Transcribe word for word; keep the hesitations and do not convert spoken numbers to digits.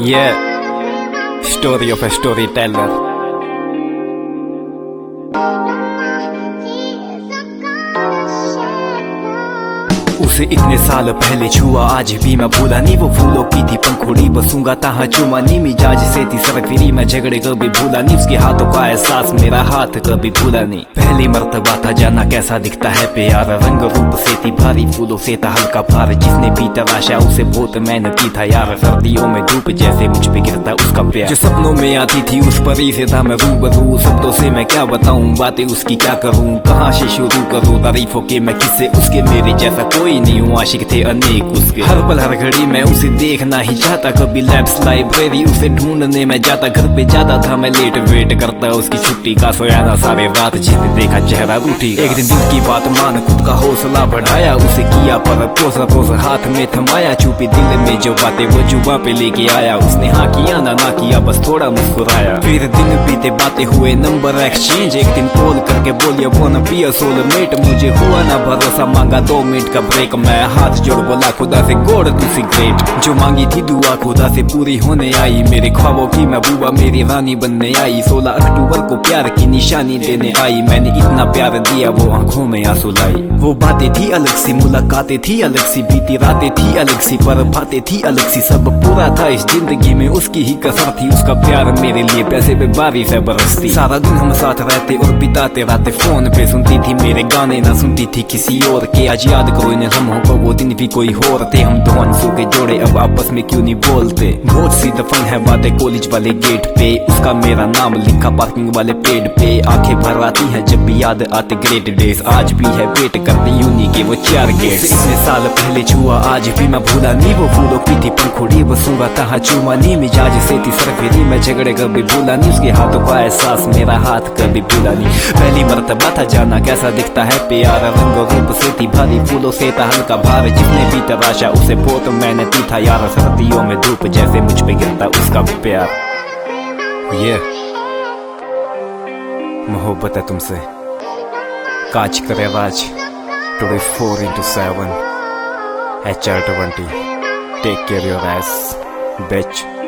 Yeah, story of a storyteller. उसे इतने साल पहले छुआ आज भी मैं भूला नहीं, वो फूलों की थी पंखुड़ी बसूंगा तहा चुमा नी, मिजाज से थी सरफिरी मैं झगड़े कभी भूला नहीं, उसके हाथों का एहसास मेरा हाथ कभी भूला नहीं। पहली मर्तबा था जाना कैसा दिखता है प्यार, रंग रूप से थी भारी फूलों से था हल्का भार, जिसने भी तराशा उसे बहुत मेहनती था यार, सर्दियों में धूप जैसे मुझ पे गिरता उसका प्यार, जो सपनों में आती थी उस परी से था मैं रूबरू, शब्दों से मैं क्या बताऊं बातें उसकी क्या करूं, कहाँ से शुरू करूं तारीफों के मैं किससे उसके, मेरे जैसा कोई नहीं हूँ आशिक थे अनेक उसके, हर पल हर घड़ी मैं उसे देखना ही चाहता, कभी लैब्स लाइब्रेरी उसे ढूंढने में जाता, घर पे जाता था मैं लेट वेट करता उसकी छुट्टी का, सोया ना सारे रात जिसने देखा चेहरा रूठी, एक दिन दिल की बात मान खुद का हौसला बढ़ाया, उसे किया पर पोस पोस हाथ में थमाया, छुपी दिल में जो बातें वो जुबा पे लेके आया, उसने हाँ किया ना ना किया बस थोड़ा मुस्कुराया, फिर दिन बीते बातें हुए नंबर एक्सचेंज, एक दिन कॉल करके बोलिए वो न पिया सोलमेट, मुझे हुआ ना भरोसा मांगा दो मिनट का ब्रेक, मैं हाथ जोड़ बोला खुदा से गोड़ तू सिगरेट, जो मांगी थी दुआ खुदा से पूरी होने आई, मेरे ख्वाबों की महबूबा मेरी रानी बनने आई, सोलह अक्टूबर को प्यार की निशानी देने आई, मैंने इतना प्यार दिया वो आंखों में आंसू लाई, वो बातें थी अलग सी मुलाकातें थी अलग सी, बीती रातें थी अलग सी पर बातें थी अलग सी, सब पूरा था इस जिंदगी में उसकी ही कसर थी, उसका प्यार मेरे लिए पैसे पे बारिश है बरसती, सारा दिन हम साथ रहते और बिताते रहते फोन पे, सुनती थी मेरे गाने ना सुनती थी किसी और के, आज याद करो इन लम्हों को वो दिन भी कोई और थे, हम दो अनसों के जोड़े अब आपस में क्यों नहीं बोलते, बहुत सी दफन है बातें कॉलेज वाले गेट पे, उसका मेरा नाम लिखा पार्किंग वाले पेड़ पे, आंखें भर आती है जब भी याद आते ग्रेट डेज, आज भी है वेट करती यूनी के वो चार गेट, इतने साल पहले छुआ आज भी मैं भूला नहीं, वो फूलों की थी पंखुड़ी बसूंगा तहा चुमा नी, मिजाज से थी सरफिरी मैं झगड़े कभी भूला नहीं, उसके हाथों का एहसास मेरा हाथ कभी भूला नहीं, पहली मर्तबा था जाना कैसा दिखता है प्यार, रंग रूप से थी भारी फूलों से था हल्का भार, जिसने भी तराशा उसे बहुत मेहनती था यार, सर्दियों में धूप जैसे मुझ पे गिरता उसका प्यार, ये मोहब्बत है तुमसे काच करे Raj today four into seven H R twenty take care your ass beach.